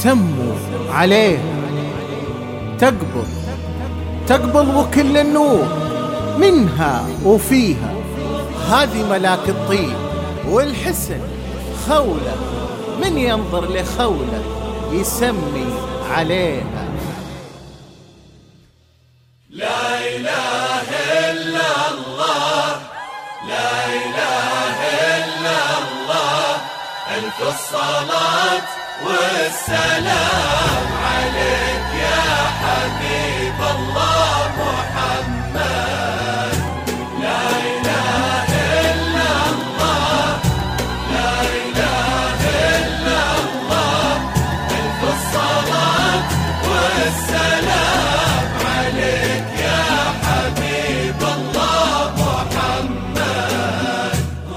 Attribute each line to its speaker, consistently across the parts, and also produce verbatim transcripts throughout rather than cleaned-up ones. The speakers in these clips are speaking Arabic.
Speaker 1: يسموا عليه. تقبل تقبل وكل النور منها وفيها، هذه ملاك الطيب والحسن خولة، من ينظر لخولة يسمي عليها.
Speaker 2: لا إله إلا الله، لا إله إلا الله، ألف الصلاة والسلام عليك يا حبيب الله محمد. لا إله إلا الله، لا إله إلا الله، ألف الصلاة والسلام عليك يا حبيب الله محمد.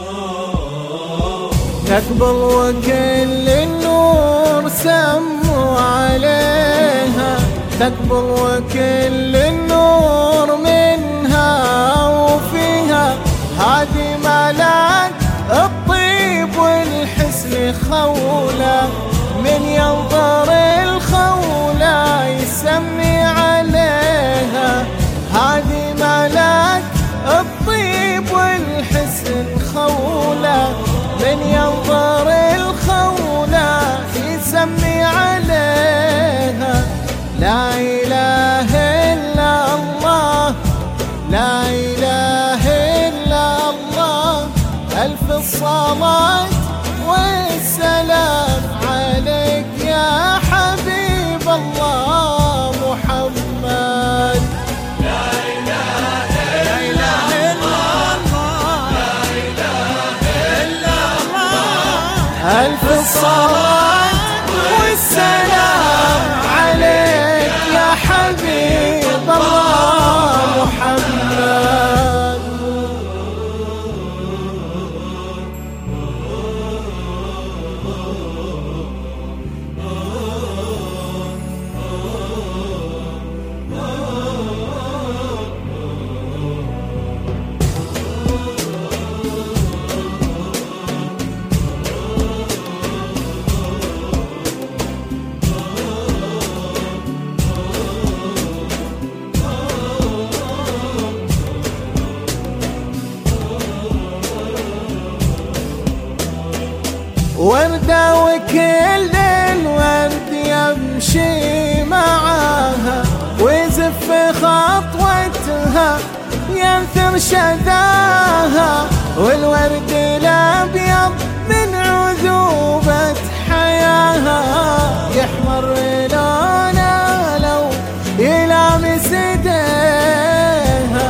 Speaker 1: تقبل وكل النور سموا عليها، تقبل وكل النور منها وفيها، هذه ملاك الطيب والحسن خولة، من ينظر الخولة يسمي عليها. هذه ملاك الطيب والحسن خولة، من ينظر الخولة يسمي عليها. لا إله إلا الله، لا إله إلا الله، ألف الصلاة والسلام عليك يا حبيب الله محمد.
Speaker 2: لا إله إلا الله، لا إله إلا الله،
Speaker 1: ألف الصلاة والسلام عليك يا حبيب الله محمد. وردة وكل الورد يمشي معاها، ويزف خطوتها ينثر شذاها، والورد الأبيض من عذوبة حياها يحمر لونه لو يلامس ايديها.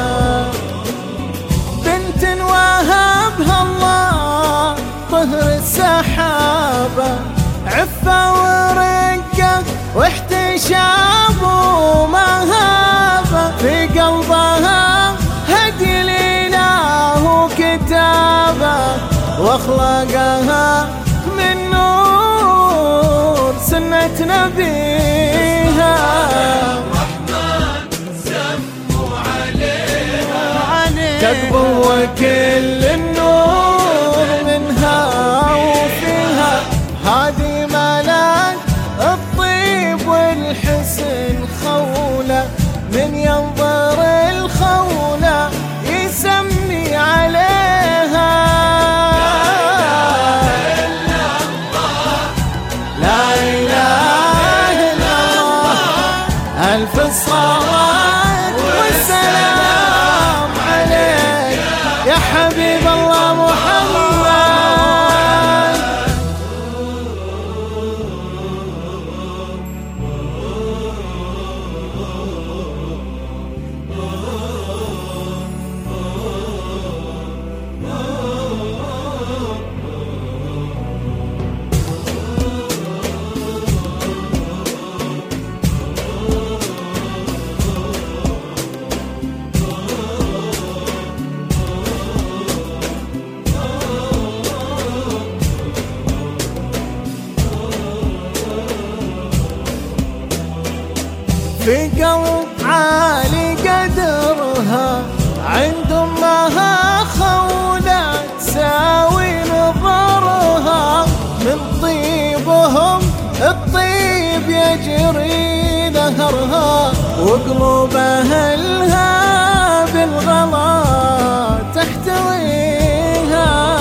Speaker 1: بنت وهبها الله طهر السحابة، عفة ورقة واحتشام ومهابة، في قلبها هدي الإله وكتابة، واخلاقها من نور سنة نبيها.
Speaker 2: الرحمن سموا عليها،
Speaker 1: تقبل وكل النور منها وفيها، هذه ملاك الطيب والحسن خولة، من ينظر الخولة يسمي عليها. لا إله إلا الله، ألف الصلاة والسلام عليك يا حبيب الله محمد. وبأهلها بالغلا تحتويها.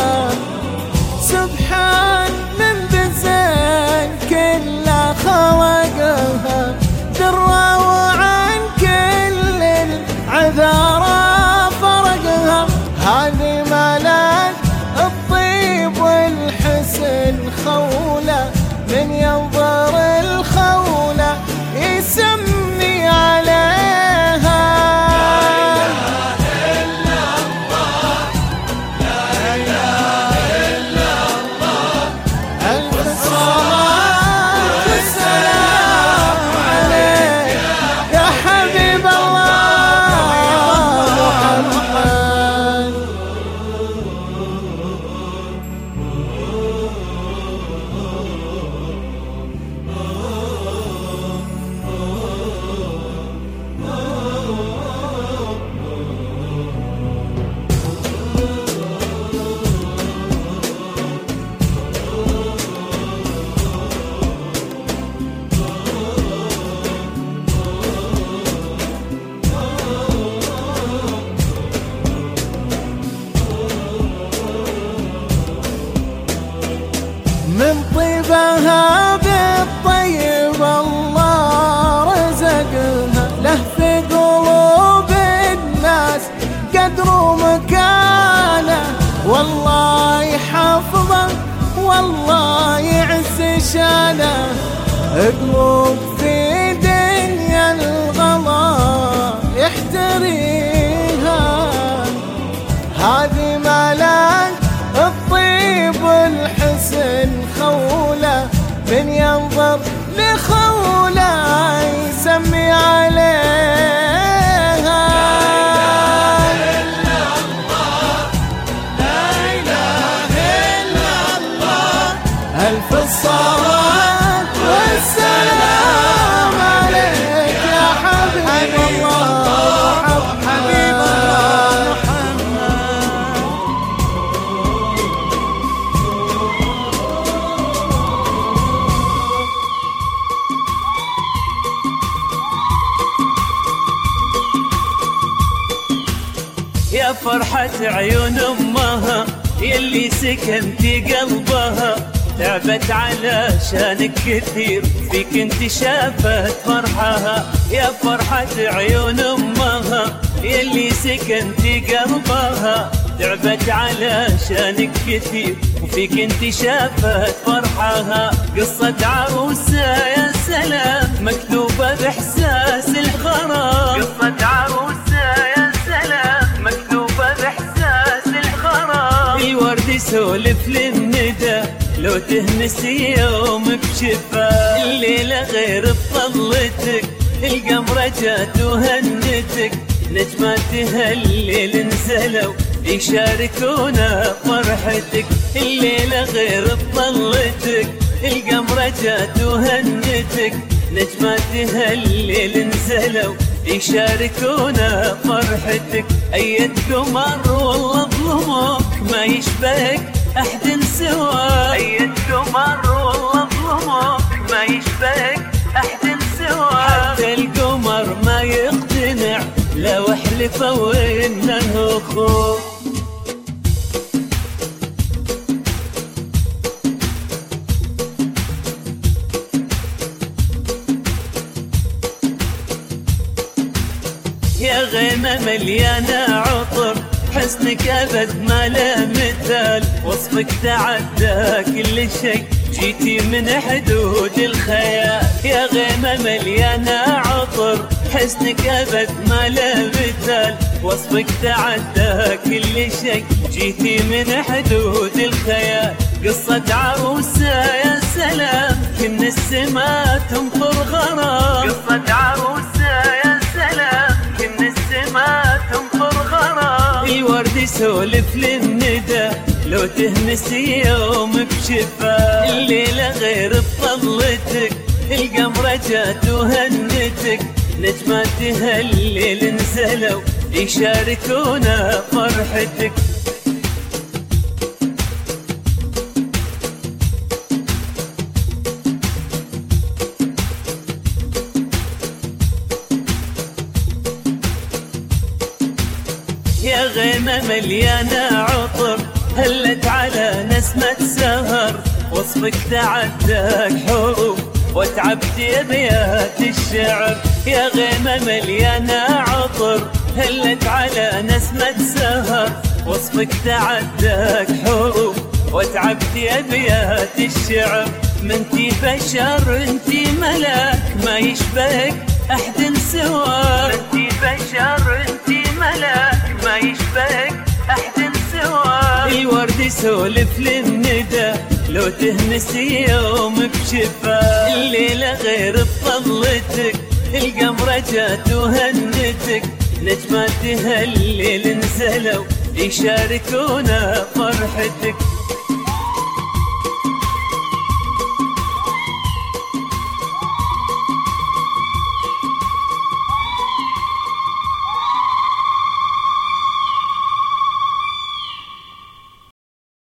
Speaker 1: سبحان من بزين كله خلقها، درى وعن كل العذارى فرقها. هذه ملك الطيب والحسن خولة، من ينظر الخولة يسمي عليها.
Speaker 2: لا إله إلا الله، لا إله إلا الله.
Speaker 1: ألف صلاة والسلام عليك يا حبيب الله محمد. من طيبها بالطيب الله رزقها، له في قلوب الناس قدر ومكانه. والله يحفظه والله يعز شانه، قلوب في دنيا الغلا يحتريها. هذه ملاك الطيب والحسن خولة، من ينظر لخولة يسمي عليها.
Speaker 2: لا إله إلا الله،
Speaker 1: ألف الصلاة والسلام عليك يا حبيب الله حبيب الله محمد.
Speaker 3: يا فرحة عيون أمها يلي سكنتي قلبها، تعبت علشانك كثير فيك انت شافت فرحها. يا فرحة عيون أمها يلي سكنتي قلبها، تعبت علشانك كثير وفيك انت شافت فرحها. قصة عروسة يا سلام مكتوبة بإحساس الغرام، قصة عروسة يا سلام مكتوبة بإحساس الغرام. الورد يسولف للندى لو تهنسي يوم بشفا، الليلة غير بطلتك القمرة جات وهنتك، نجمات هالليل نزلوا يشاركونا فرحتك. الليلة غير بطلتك القمرة جات وهنتك، نجمات هالليل نزلوا يشاركونا فرحتك. أيد قمر والله ظلمك ما يشبهك أحد سواك، أيد قمر والله ظلمك ما يشبهك أحد سواك. حتى القمر ما يقتنع لو احلفوا إنه أخوك. يا غيمة مليانة عطر حسنك أبد ما له مثال، وصفك تعدى كل شيء جيتي من حدود الخيال. يا غيمة مليانة عطر حسنك أبد ما له مثال، وصفك تعدى كل شيء جيتي من حدود الخيال. قصة عروسة يا سلام كن السما تمطر غرام، قصة عروسة يا سلام كن السما تمطر غرام. الورد يسولف للندى لو تهنسي يوم بشفا، الليلة غير بطلتك القمرة جات وهنتك، نجمات هالليل نزلوا يشاركونا فرحتك. مليانة عطر هلت على نسمة سهر، وصفك تعداك حروف وتعبت أبيات الشعر. يا غيمة مليانة عطر هلت على نسمة سهر، وصفك تعداك حروف وتعبت أبيات الشعر. منتي بشر انتي ملاك ما يشبهك أحد سواك، منتي بشر انتي ملاك ما يشبهك أحد سواك. الورد يسولف للندى لو تهنسي يوم بشفاك، الليلة غير بطلتك القمرة جات وهنتك، نجمات هالليل نزلوا يشاركونا فرحتك.